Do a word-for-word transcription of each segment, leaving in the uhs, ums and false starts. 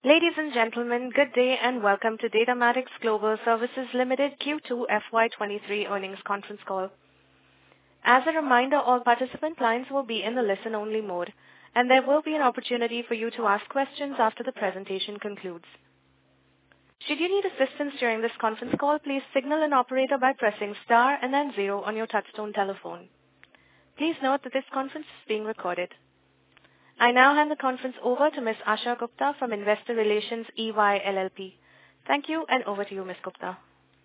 Ladies and gentlemen, good day and welcome to Datamatics Global Services Limited Q two F Y twenty-three earnings conference call. As a reminder, all participant lines will be in the listen-only mode, and there will be an opportunity for you to ask questions after the presentation concludes. Should you need assistance during this conference call, please signal an operator by pressing star and then zero on your touchtone telephone. Please note that this conference is being recorded. I now hand the conference over to Miz Asha Gupta from Investor Relations E Y L L P. Thank you, and over to you, Miz Gupta.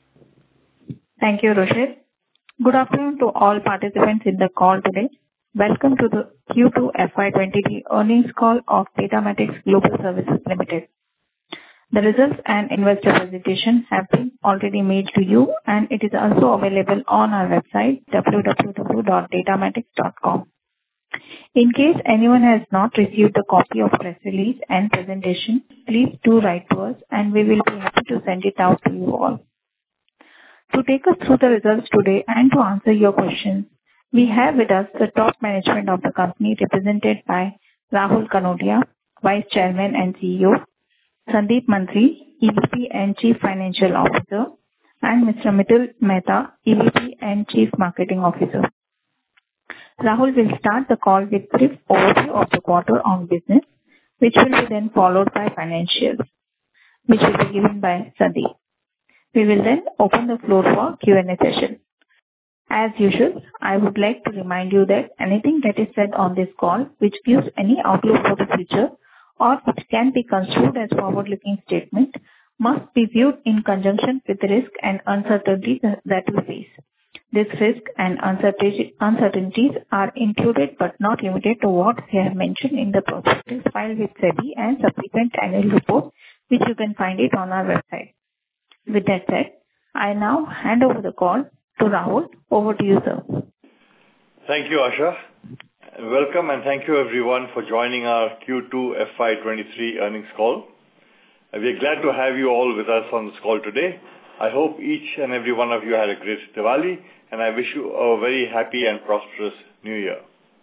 Thank you, Roshit. Good afternoon to all participants in the call today. Welcome to the Q two F Y twenty-three earnings call of Datamatics Global Services Limited. The results and investor presentation have been already made to you, and it is also available on our website, w w w dot datamatics dot com. In case anyone has not received a copy of press release and presentation, please do write to us and we will be happy to send it out to you all. To take us through the results today and to answer your questions, we have with us the top management of the company represented by Rahul Kanodia, Vice Chairman and C E O, Sandeep Mantri, E V P and Chief Financial Officer, and Mister Mitul Mehta, E V P and Chief Marketing Officer. Rahul will start the call with brief overview of the quarter on business, which will be then followed by financials, which will be given by Sandeep. We will then open the floor for Q and A session. As usual, I would like to remind you that anything that is said on this call which gives any outlook for the future or which can be construed as forward-looking statement must be viewed in conjunction with the risk and uncertainties that we face. This risk and uncertainties are included but not limited to what we have mentioned in the prospectus filed with SEBI and subsequent annual report, which you can find it on our website. With that said, I now hand over the call to Rahul. Over to you, sir. Thank you, Asha. Welcome and thank you everyone for joining our Q two F Y twenty-three earnings call. We are glad to have you all with us on this call today. I hope each and every one of you had a great Diwali, and I wish you a very happy and prosperous New Year.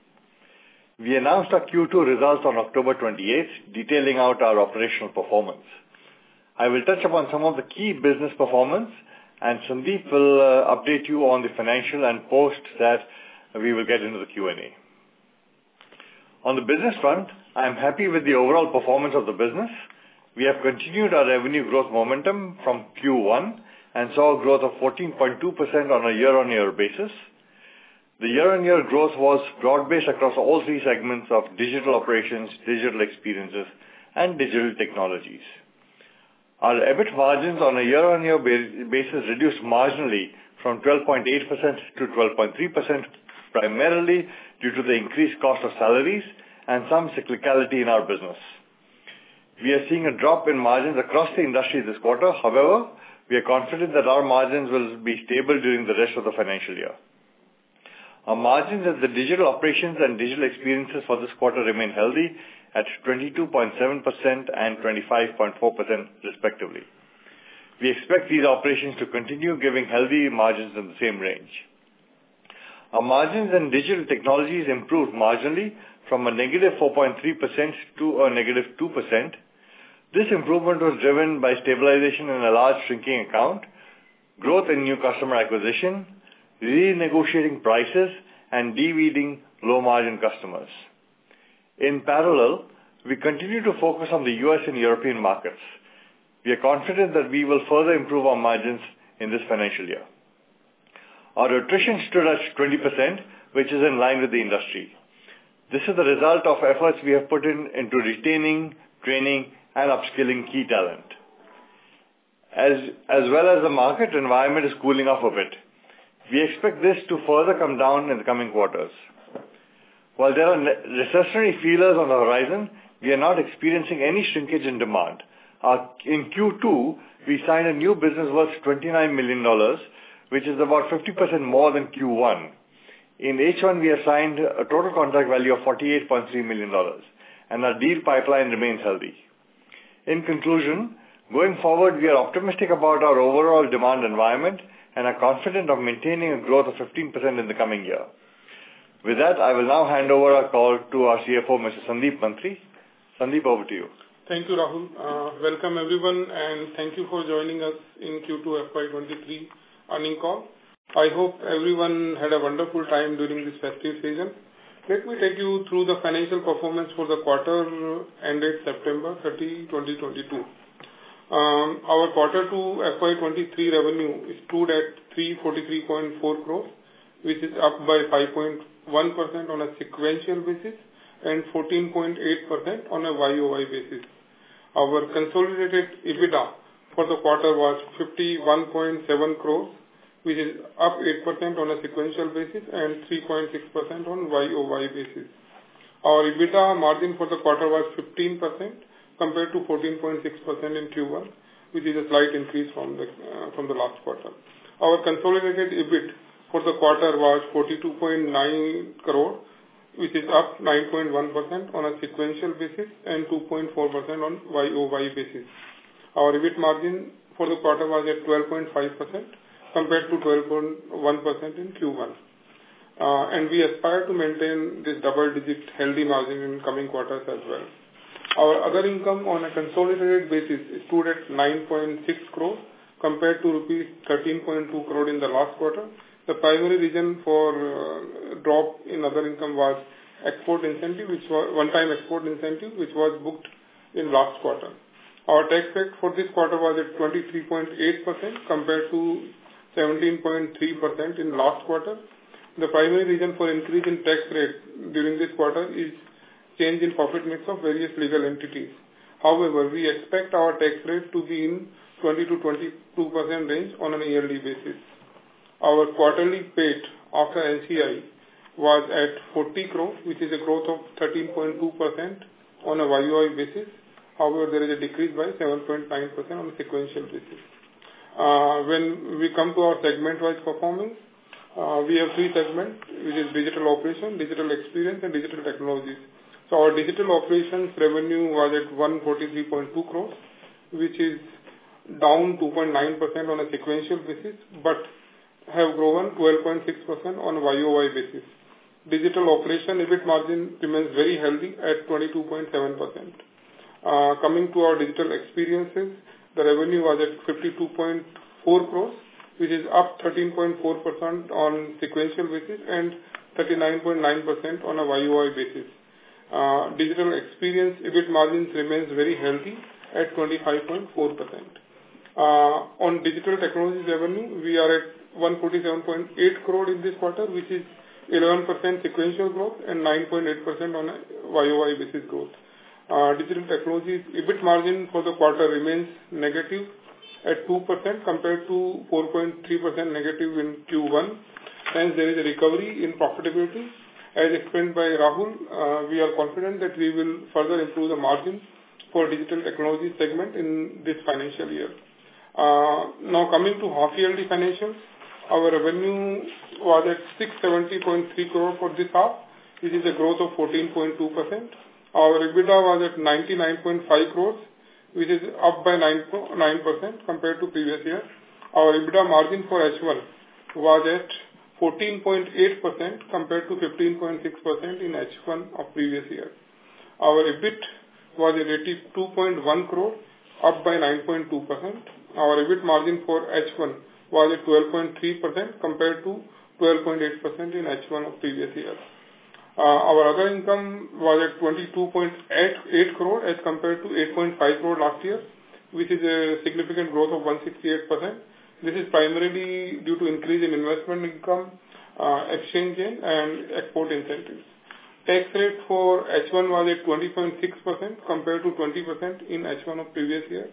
We announced our Q two results on October twenty-eighth, detailing out our operational performance. I will touch upon some of the key business performance, and Sandeep will uh, update you on the financial, and post that we will get into the Q and A. On the business front, I am happy with the overall performance of the business. We have continued our revenue growth momentum from Q one and saw a growth of fourteen point two percent on a year-on-year basis. The year-on-year growth was broad-based across all three segments of digital operations, digital experiences, and digital technologies. Our EBIT margins on a year-on-year basis reduced marginally from twelve point eight percent to twelve point three percent, primarily due to the increased cost of salaries and some cyclicality in our business. We are seeing a drop in margins across the industry this quarter. However, we are confident that our margins will be stable during the rest of the financial year. Our margins at the digital operations and digital experiences for this quarter remain healthy at twenty-two point seven percent and twenty-five point four percent respectively. We expect these operations to continue giving healthy margins in the same range. Our margins in digital technologies improved marginally from a negative four point three percent to a negative two percent. This improvement was driven by stabilization in a large shrinking account, growth in new customer acquisition, renegotiating prices, and de-weeding low-margin customers. In parallel, we continue to focus on the U S and European markets. We are confident that we will further improve our margins in this financial year. Our attrition stood at twenty percent, which is in line with the industry. This is the result of efforts we have put in into retaining, training, and upskilling key talent. As, as well as the market environment is cooling off a bit, we expect this to further come down in the coming quarters. While there are recessionary feelers on the horizon, we are not experiencing any shrinkage in demand. Our, in Q two, we signed a new business worth twenty-nine million dollars, which is about fifty percent more than Q one. In H one, we have signed a total contract value of forty-eight point three million dollars, and our deal pipeline remains healthy. In conclusion, going forward, we are optimistic about our overall demand environment and are confident of maintaining a growth of fifteen percent in the coming year. With that, I will now hand over our call to our C F O, Mister Sandeep Mantri. Sandeep, over to you. Thank you, Rahul. Uh, welcome, everyone, and thank you for joining us in Q two F Y twenty-three earnings call. I hope everyone had a wonderful time during this festive season. Let me take you through the financial performance for the quarter ended September thirtieth, twenty twenty-two. Um, our quarter two F Y twenty-three revenue stood at three hundred forty-three point four crores, which is up by five point one percent on a sequential basis and fourteen point eight percent on a Y O Y basis. Our consolidated EBITDA for the quarter was fifty-one point seven crores, which is up eight percent on a sequential basis and three point six percent on Y O Y basis. Our EBITDA margin for the quarter was fifteen percent compared to fourteen point six percent in Q one, which is a slight increase from the uh, from the last quarter. Our consolidated EBIT for the quarter was forty-two point nine crore, which is up nine point one percent on a sequential basis and two point four percent on Y O Y basis. Our EBIT margin for the quarter was at twelve point five percent compared to twelve point one percent in Q one. Uh, and we aspire to maintain this double-digit healthy margin in coming quarters as well. Our other income on a consolidated basis stood at nine point six crore compared to rupees thirteen point two crore in the last quarter. The primary reason for uh, drop in other income was export incentive, which was one-time export incentive, which was booked in last quarter. Our tax rate for this quarter was at twenty-three point eight percent compared to seventeen point three percent in last quarter. The primary reason for increase in tax rate during this quarter is change in profit mix of various legal entities. However, we expect our tax rate to be in twenty to twenty-two percent range on a yearly basis. Our quarterly P A T after N C I was at forty crores, which is a growth of thirteen point two percent on a Y O Y basis. However, there is a decrease by seven point nine percent on a sequential basis. Uh, when we come to our segment-wise performance, uh, we have three segments, which is digital operation, digital experience, and digital technologies. So our digital operations revenue was at one hundred forty-three point two crores, which is down two point nine percent on a sequential basis, but have grown twelve point six percent on a Y O Y basis. Digital operation EBIT margin remains very healthy at twenty-two point seven percent. Uh, coming to our digital experiences, the revenue was at fifty-two point four crores, which is up thirteen point four percent on sequential basis and thirty-nine point nine percent on a Y O Y basis. Uh, digital experience EBIT margins remains very healthy at twenty-five point four percent. Uh, on digital technologies revenue, we are at one hundred forty-seven point eight crore in this quarter, which is eleven percent sequential growth and nine point eight percent on a Y O Y basis growth. Uh, digital technologies EBIT margin for the quarter remains negative at two percent compared to four point three percent negative in Q one. Hence, there is a recovery in profitability. As explained by Rahul, uh, we are confident that we will further improve the margin for digital technology segment in this financial year. Uh, now coming to half-yearly financials, our revenue was at six hundred seventy point three crore for this half, which is a growth of fourteen point two percent. Our EBITDA was at ninety-nine point five crores, which is up by nine percent compared to previous year. Our EBITDA margin for H one was at fourteen point eight percent compared to fifteen point six percent in H one of previous year. Our EBIT was at eighty-two point one crore, up by nine point two percent. Our EBIT margin for H one was at twelve point three percent compared to twelve point eight percent in H one of previous year. Uh, our other income was at twenty-two point eight crore as compared to eight point five crore last year, which is a significant growth of one hundred sixty-eight percent. This is primarily due to increase in investment income, uh, exchange gain, and export incentives. Tax rate for H one was at twenty point six percent compared to twenty percent in H one of previous year.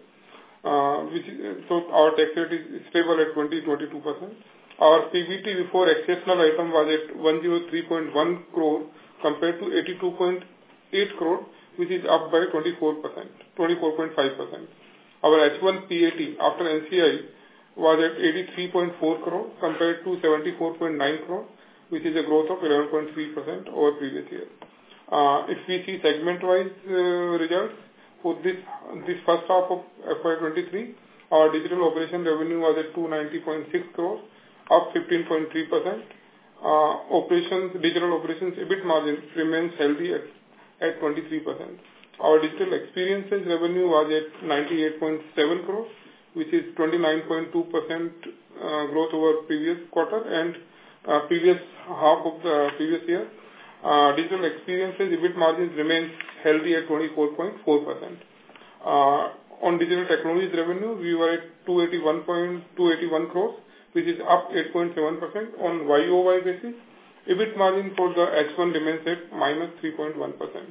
Uh, which is, so our tax rate is stable at twenty to twenty-two percent. Our P B T before exceptional item was at one hundred three point one crore compared to eighty-two point eight crore, which is up by twenty-four percent, twenty-four point five percent. Our H one P A T after N C I was at eighty-three point four crore compared to seventy-four point nine crore, which is a growth of eleven point three percent over previous year. Uh, if we see segment-wise uh, results for this this first half of F Y twenty-three, our digital operation revenue was at two hundred ninety point six crore, up fifteen point three percent. Uh, operations, digital operations EBIT margin remains healthy at, at twenty-three percent. Our digital experiences revenue was at ninety-eight point seven crores, which is twenty-nine point two percent uh, growth over previous quarter and uh, previous half of the previous year. Uh, digital experiences EBIT margins remains healthy at twenty-four point four percent. Uh, on digital technologies revenue, we were at two hundred eighty-one point two eight one crores, which is up eight point seven percent on Y O Y basis. EBIT margin for the H one remains at minus three point one percent.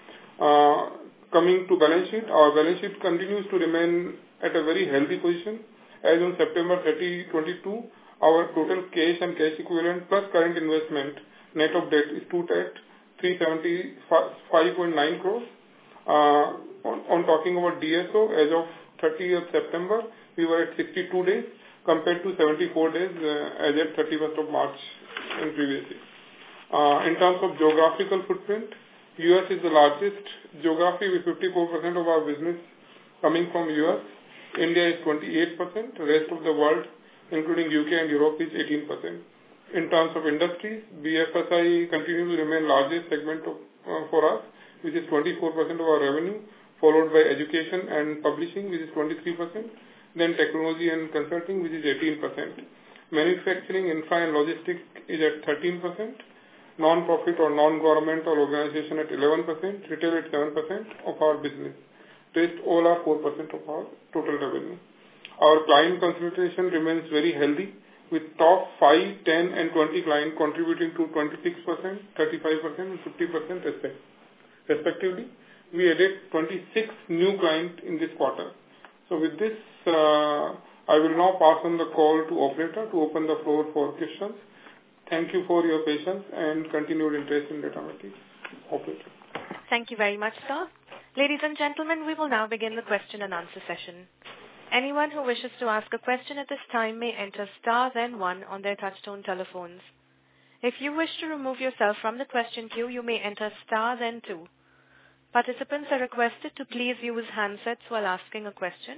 Uh, coming to balance sheet, our balance sheet continues to remain at a very healthy position. As on September thirtieth, twenty-two, our total cash and cash equivalent plus current investment net of debt is stood at three hundred seventy-five point nine crores. Uh, on, on talking about D S O, as of thirtieth September, we were at sixty-two days compared to seventy-four days uh, as at thirty-first of March in previous year. Uh, in terms of geographical footprint, U S is the largest geography with fifty-four percent of our business coming from U S. India is twenty-eight percent. The rest of the world, including U K and Europe, is eighteen percent. In terms of industries, B F S I continues to remain largest segment of, uh, for us, which is twenty-four percent of our revenue, followed by education and publishing, which is twenty-three percent, then technology and consulting, which is eighteen percent. Manufacturing, infra and logistics is at thirteen percent. Non-profit or non-governmental organization at eleven percent, retail at seven percent of our business. Rest all are four percent of our total revenue. Our client concentration remains very healthy, with top five, ten and twenty clients contributing to twenty-six percent, thirty-five percent and fifty percent respectively. We added twenty-six new clients in this quarter. So with this, uh, I will now pass on the call to operator to open the floor for questions. Thank you for your patience and continued interest in Datamatics. Operator. Thank you very much, sir. Ladies and gentlemen, we will now begin the question and answer session. Anyone who wishes to ask a question at this time may enter star then one on their touchtone telephones. If you wish to remove yourself from the question queue, you may enter star then two. Participants are requested to please use handsets while asking a question.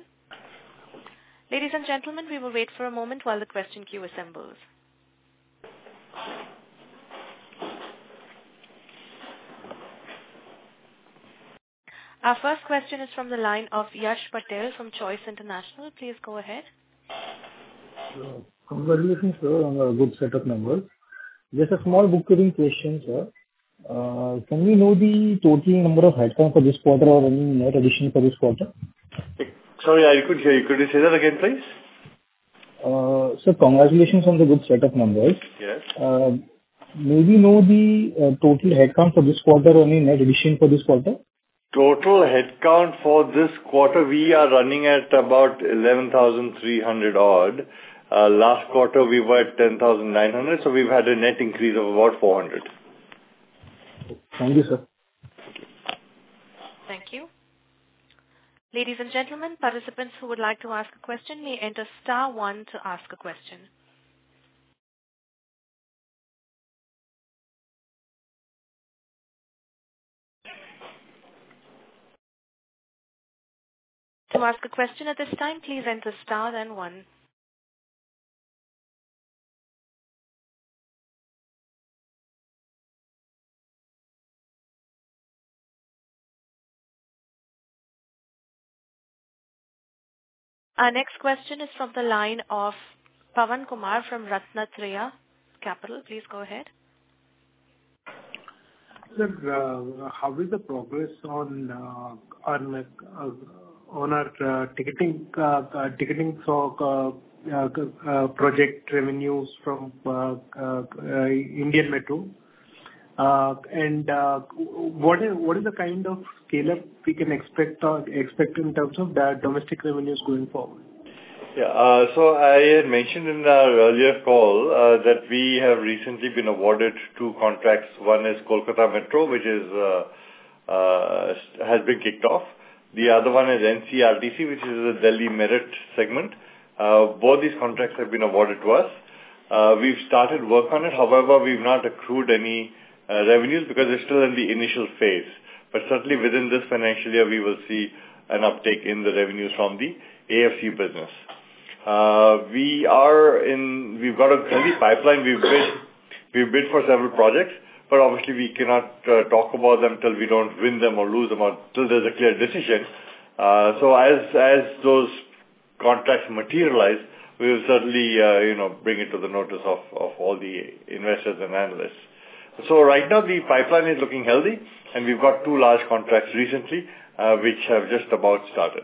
Ladies and gentlemen, we will wait for a moment while the question queue assembles. Our first question is from the line of Yash Patel from Choice International. Please go ahead. Uh, congratulations, sir, on a good set of numbers. Just a small bookkeeping question, sir. Uh, can we know the total number of headcount for this quarter or any net addition for this quarter? Sorry, I couldn't hear you. Could you say that again, please? Uh, sir, congratulations on the good set of numbers. Yes. Uh, may we know the uh, total headcount for this quarter or any net addition for this quarter? Total headcount for this quarter, we are running at about eleven thousand three hundred odd. Uh, last quarter, we were at ten thousand nine hundred, so we've had a net increase of about four hundred. Thank you, sir. Thank you. Ladies and gentlemen, participants who would like to ask a question may enter star one to ask a question. To ask a question at this time, please enter star then one. Our next question is from the line of Pawan Kumar from Ratnatraya Capital. Please go ahead. Sir, uh, how is the progress on uh, on uh, on our uh, ticketing uh, uh, ticketing so uh, uh, uh, project revenues from uh, uh, uh, Indian Metro? Uh, and uh, what is what is the kind of scale up we can expect uh, expect in terms of the domestic revenues going forward? Yeah, uh, so I had mentioned in our earlier call uh, that we have recently been awarded two contracts. One is Kolkata Metro, which is uh, uh, has been kicked off. The other one is N C R T C, which is the Delhi Merit segment. Uh, both these contracts have been awarded to us. Uh, we've started work on it. However, we've not accrued any uh, revenues because it's still in the initial phase. But certainly within this financial year, we will see an uptake in the revenues from the A F C business. Uh, we are in, we've got a healthy pipeline. We've bid, we've bid for several projects, but obviously we cannot uh, talk about them till we don't win them or lose them or till there's a clear decision. Uh, so as as those contracts materialize, we will certainly uh, you know bring it to the notice of, of all the investors and analysts. So right now the pipeline is looking healthy, and we've got two large contracts recently uh, which have just about started.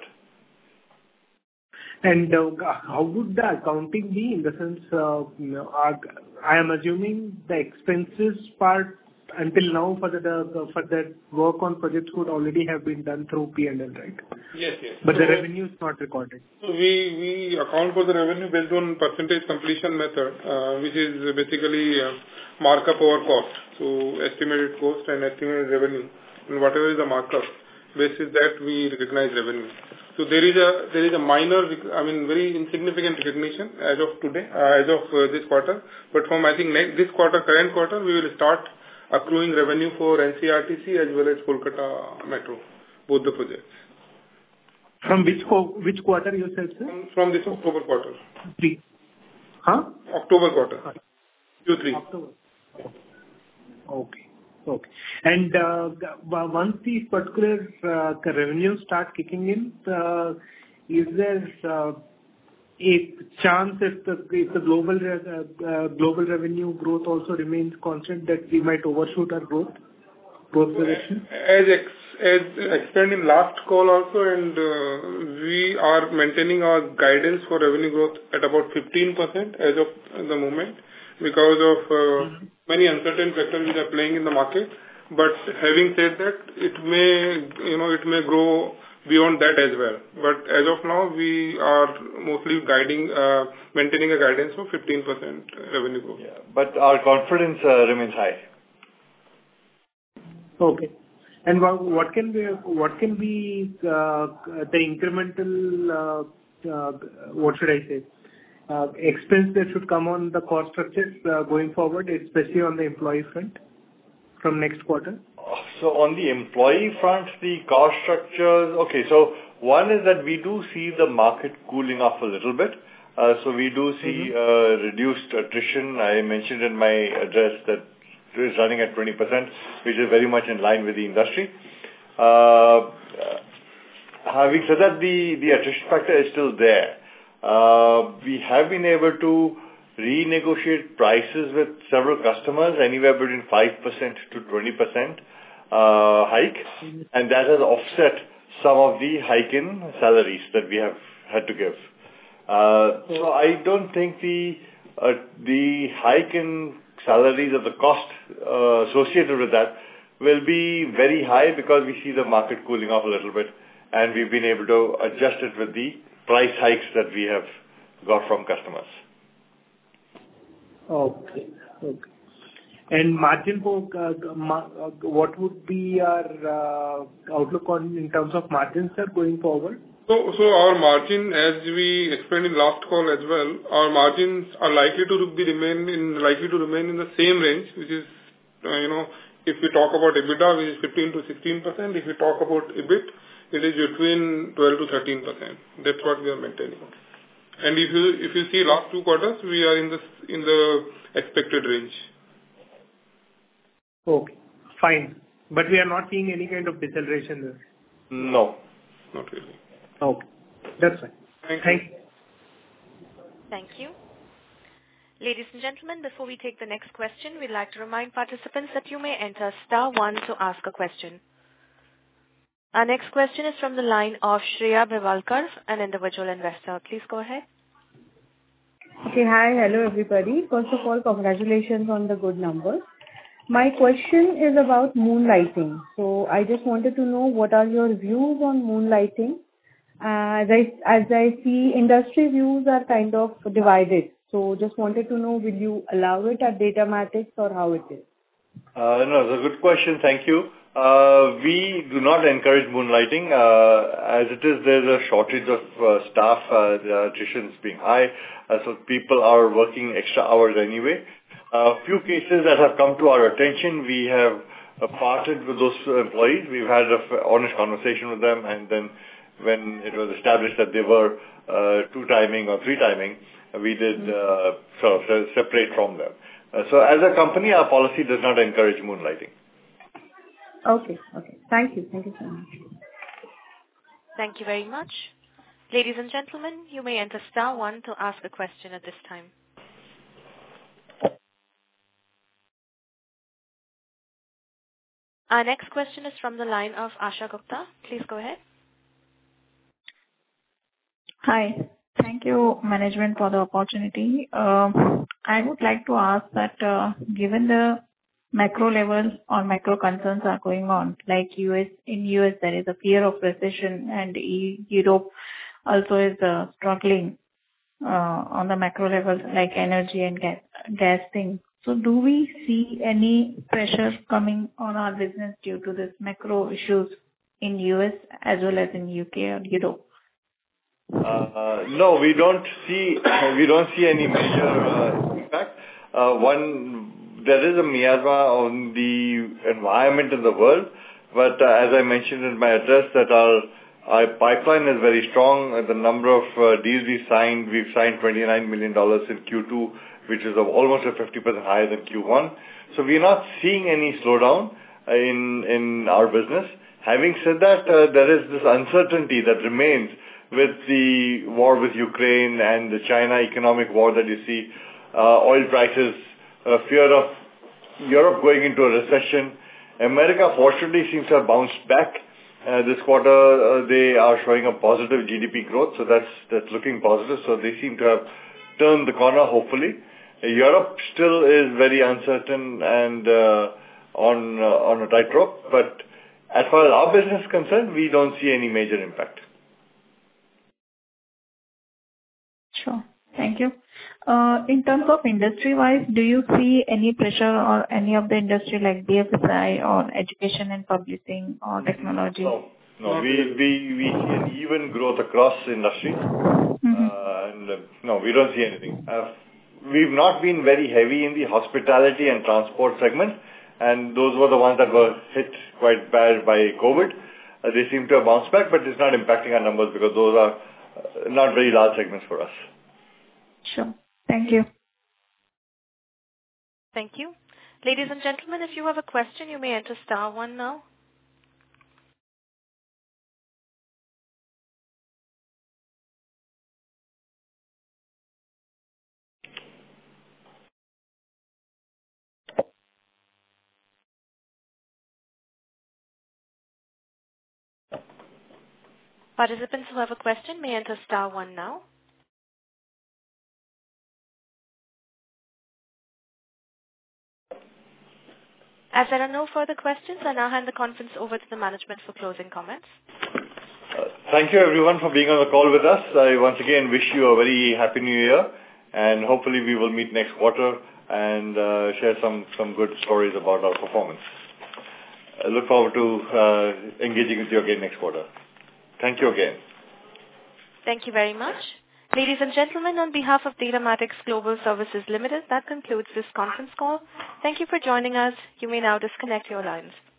And uh, how would the accounting be in the sense, uh, you know, are, I am assuming the expenses part until now for the, the for that work on projects would already have been done through P and L, right? Yes, yes. But so, the revenue is not recorded. So we, we account for the revenue based on percentage completion method, uh, which is basically uh, markup over cost. So estimated cost and estimated revenue, and whatever is the markup, basis that we recognize revenue. So there is a there is a minor, I mean, very insignificant recognition as of today, uh, as of uh, this quarter. But from I think next, this quarter, current quarter, we will start accruing revenue for N C R T C as well as Kolkata Metro, both the projects. From which co- which quarter you said, sir? From, from this October quarter. Three. Huh? October quarter. Q three. October. Okay. Okay. And uh, once these particular uh, revenues start kicking in, uh, is there uh, a chance if the if the global uh, uh, global revenue growth also remains constant that we might overshoot our growth growth projection? As ex, as explained in last call also, and uh, we are maintaining our guidance for revenue growth at about fifteen percent as of the moment, because of uh, mm-hmm. many uncertain factors which are playing in the market. But having said that, it may, you know, it may grow beyond that as well. But as of now, we are mostly guiding, uh, maintaining a guidance of fifteen percent revenue growth. Yeah, but our confidence uh, remains high. Okay. And what, what can be what can be uh, the incremental uh, uh, what should I say? Uh, expense that should come on the cost structures uh, going forward, especially on the employee front from next quarter? So on the employee front, the cost structures, okay, so one is that we do see the market cooling off a little bit. Uh, so we do see mm-hmm. uh, reduced attrition. I mentioned in my address that it is running at twenty percent, which is very much in line with the industry. Uh, having said that, the, the attrition factor is still there. Uh, we have been able to renegotiate prices with several customers, anywhere between five percent to twenty percent uh, hike, and that has offset some of the hike in salaries that we have had to give. Uh, so I don't think the uh, the hike in salaries or the cost uh, associated with that will be very high, because we see the market cooling off a little bit, and we've been able to adjust it with the price hikes that we have got from customers. Okay. Okay. And margin, uh, what would be our uh, outlook on in terms of margins, sir, going forward? So, so our margin, as we explained in last call as well, our margins are likely to be remain in likely to remain in the same range, which is, uh, you know, if we talk about EBITDA, which is fifteen to sixteen percent. If we talk about EBIT, it is between twelve to thirteen percent. That's what we are maintaining. And if you if you see last two quarters, we are in the in the expected range. Okay, fine. But we are not seeing any kind of deceleration there. No, not really. Okay, that's fine. Thank, Thank you. Thank you. Ladies and gentlemen, before we take the next question, we'd like to remind participants that you may enter star one to ask a question. Our next question is from the line of Shreya Bhivalkar, an individual investor. Please go ahead. Okay, hi, hello everybody. First of all, congratulations on the good numbers. My question is about moonlighting. So I just wanted to know what are your views on moonlighting. Uh, as I as I see, industry views are kind of divided. So just wanted to know, will you allow it at Datamatics or how it is? Uh, no, it's a good question. Thank you. Uh, we do not encourage moonlighting. Uh, as it is, there's a shortage of uh, staff. Uh, the attrition is being high. Uh, so people are working extra hours anyway. A uh, few cases that have come to our attention, we have uh, parted with those employees. We've had an honest conversation with them, and then when it was established that they were uh, two-timing or three-timing, we did uh, sort of separate from them. Uh, so as a company, our policy does not encourage moonlighting. Okay. Okay. Thank you. Thank you so much. Thank you very much. Ladies and gentlemen, you may enter star one to ask a question at this time. Our next question is from the line of Asha Gupta. Please go ahead. Hi. Thank you, management, for the opportunity. Um, I would like to ask that, uh, given the macro level or macro concerns are going on, like U S, in U S there is a fear of recession, and E- Europe also is uh, struggling uh, on the macro level, like energy and gas, gas thing. So do we see any pressure coming on our business due to this macro issues in U S as well as in U K or Europe? Uh, no, we don't see we don't see any major uh, impact. Uh, one, there is a miasma on the environment in the world, but uh, as I mentioned in my address, that our our pipeline is very strong. Uh, the number of uh, deals we signed, we've signed twenty-nine million dollars in Q two, which is almost a fifty percent higher than Q one. So we're not seeing any slowdown in in our business. Having said that, uh, there is this uncertainty that remains with the war with Ukraine and the China economic war that you see, uh, oil prices, uh, fear of Europe going into a recession. America, fortunately, seems to have bounced back. Uh, this quarter, uh, they are showing a positive G D P growth, so that's that's looking positive. So they seem to have turned the corner, hopefully. Uh, Europe still is very uncertain and uh, on uh, on a tightrope, but as far as our business is concerned, we don't see any major impact. Sure. Thank you. Uh, In terms of industry-wise, do you see any pressure or any of the industry like B F S I or education and publishing or technology? No, no. We we we see an even growth across industries. Mm-hmm. Uh, and uh, no, we don't see anything. Uh, We've not been very heavy in the hospitality and transport segment, and those were the ones that were hit quite bad by COVID. Uh, They seem to have bounced back, but it's not impacting our numbers because those are uh, not very large segments for us. Sure. Thank you. Thank you. Ladies and gentlemen, if you have a question, you may enter star one now. Participants who have a question may enter star one now. As there are no further questions, I now hand the conference over to the management for closing comments. Uh, Thank you, everyone, for being on the call with us. I once again wish you a very happy new year, and hopefully we will meet next quarter and uh, share some, some good stories about our performance. I look forward to uh, engaging with you again next quarter. Thank you again. Thank you very much. Ladies and gentlemen, on behalf of Datamatics Global Services Limited, that concludes this conference call. Thank you for joining us. You may now disconnect your lines.